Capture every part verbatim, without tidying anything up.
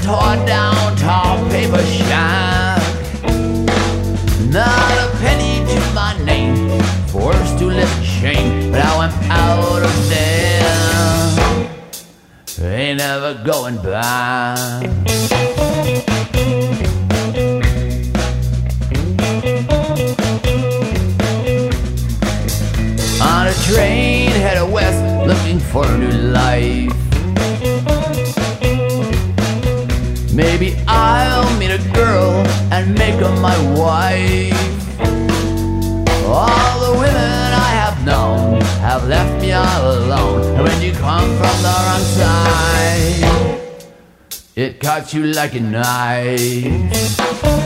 torn down tall paper shack. Not a penny to my name, forced to live in shame. But now I'm out of there, ain't never going back. On a train headed west, looking for a new life. Maybe I'll meet a girl and make her my wife. All the women I have known have left me all alone. And when you come from the wrong side, it cuts you like a knife.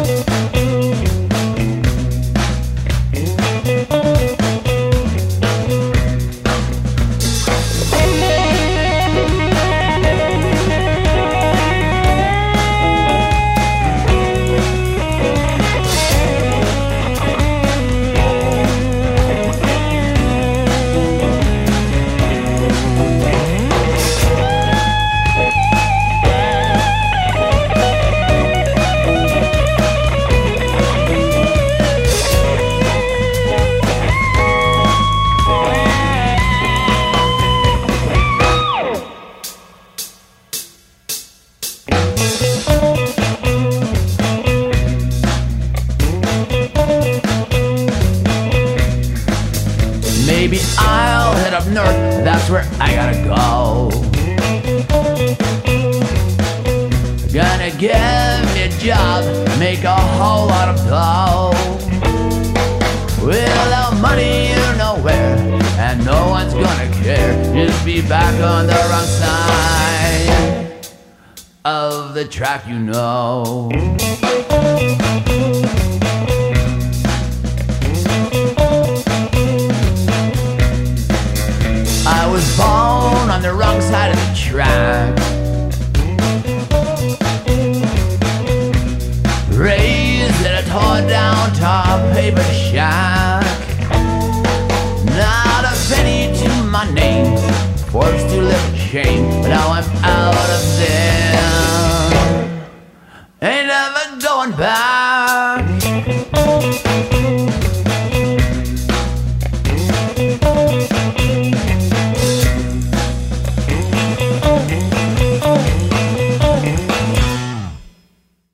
Maybe I'll head up north, that's where I gotta go. Gonna get me a job, make a whole lot of dough. Without money you're nowhere, and no one's gonna care. Just be back on the wrong side of the track, you know. I was born on the wrong side of the track, raised in a torn down tall paper shack. Not a penny to my name, forced to live in shame.